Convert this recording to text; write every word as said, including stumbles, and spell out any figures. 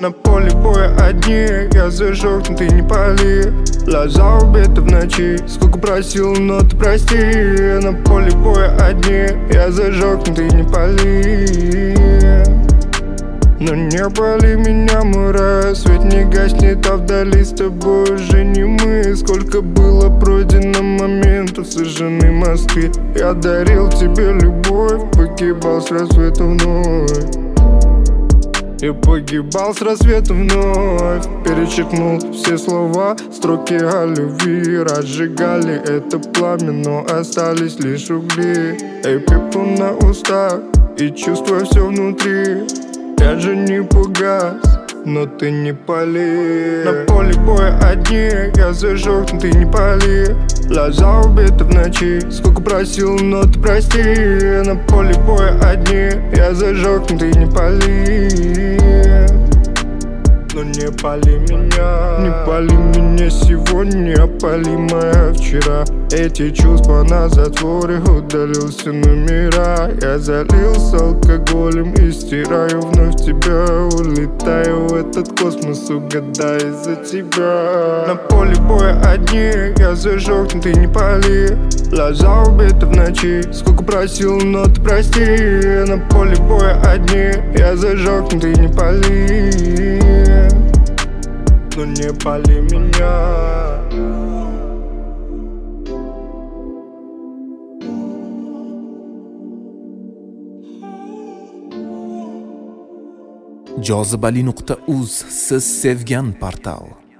На поле боя одни, я зажег, но ты не пали. Глаза убиты в ночи, сколько просил, но ты прости. На поле боя одни, я зажег, но ты не пали. Но не пали меня, мой рай, свет не гаснет, а вдали с тобой уже не мы. Сколько было пройдено моментов, сожжены мосты. Я дарил тебе любовь, погибал с рассветом вновь. Я погибал с рассветом вновь. Перечеркнул все слова, строки о любви. Разжигали это пламя, но остались лишь угли. Эй, пепел на устах и чувствую все внутри. Я же не погас, но ты не пали. На поле боя одни, я зажег, но ты не пали. Глаза убиты в ночи, сколько просил, но ты прости. На поле боя одни, я зажег, но ты не пали. Но не пали меня, не пали меня сегодня, пали моя вчера. Эти чувства на затворе, удалил все номера. Я залился алкоголем и стираю вновь тебя. Улетаю в этот космос, угадай за тебя. На поле боя одни, я зажег, но ты не пали. Глаза убиты в ночи, сколько просил, но ты прости. На поле боя одни, я зажег, но ты не пали. Но не пали меня. jozibali nuqta uz siz sevgan portal.